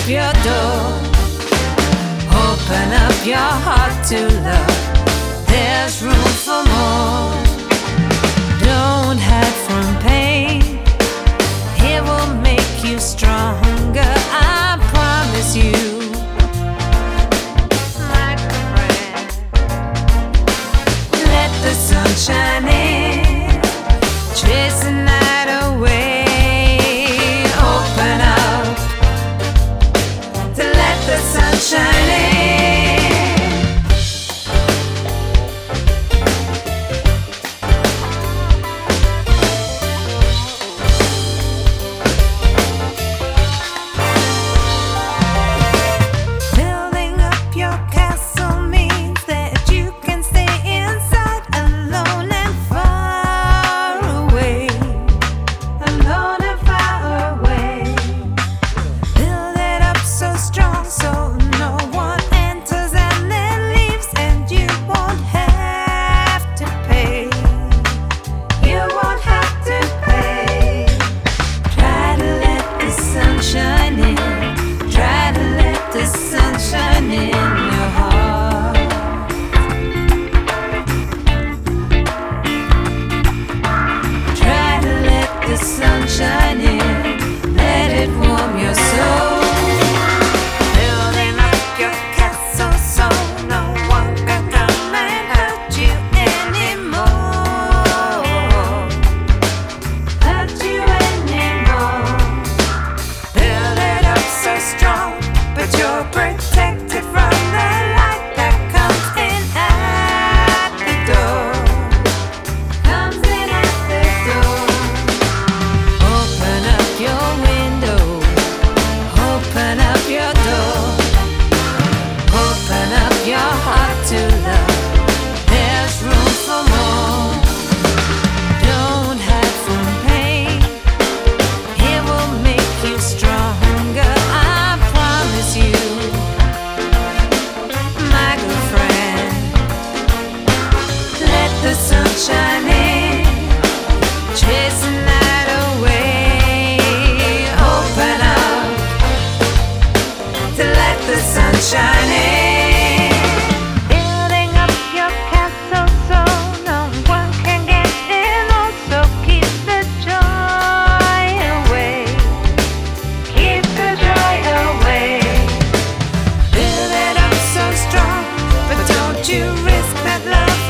up your door. Open up your heart to love. There's room for more. Don't hide from pain. It will make you stronger, I promise you. My friend, let the sun shine in, chase the night away. Open up to let the sun shine in. Sunshine in, let it warm your soul. Building up your castle so no one can come and hurt you anymore. Hurt you anymore. Build it up so strong, but you're protected from the light that comes in at the door. Comes in at the door. Open up your window, open up your door, open up your heart to love. There's room for more. Don't hide from pain. It will make you stronger, I promise you. My good friend, let the sun shine in, chase the night away. Open up to let the sun shine in. Building up your castle so no one can get in. Also keep the joy away. Keep the joy away. Build it up so strong, but don't you risk that love